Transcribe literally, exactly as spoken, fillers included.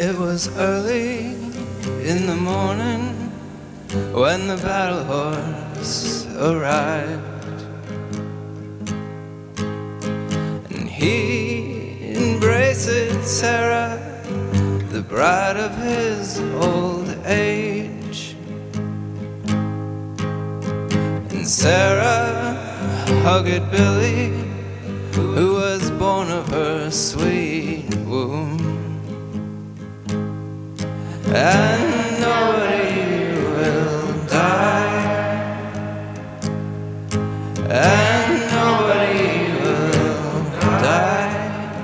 It was early in the morning when the battle horse arrived, and he embraced Sarah, the bride of his old age. And Sarah hugged Billy, who was born of her sweet womb. And